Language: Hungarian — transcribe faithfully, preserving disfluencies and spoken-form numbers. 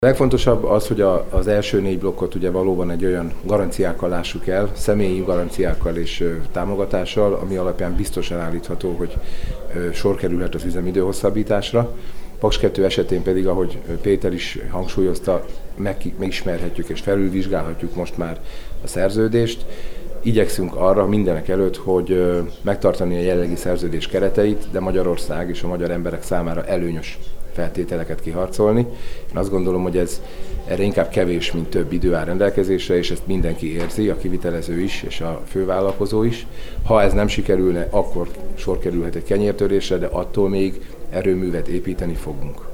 A legfontosabb az, hogy a, az első négy blokkot ugye valóban egy olyan garanciákkal lássuk el, személyi garanciákkal és ö, támogatással, ami alapján biztosan állítható, hogy ö, sor kerülhet az üzemidő hosszabbításra. Paks kettő esetén pedig, ahogy Péter is hangsúlyozta, meg, megismerhetjük és felülvizsgálhatjuk most már a szerződést. Igyekszünk arra mindenek előtt, hogy ö, megtartani a jelenlegi szerződés kereteit, de Magyarország és a magyar emberek számára előnyös feltételeket kiharcolni. Én azt gondolom, hogy ez erre inkább kevés, mint több idő áll rendelkezésre, és ezt mindenki érzi, a kivitelező is, és a fővállalkozó is. Ha ez nem sikerülne, akkor sor kerülhet egy kenyértörésre, de attól még erőművet építeni fogunk.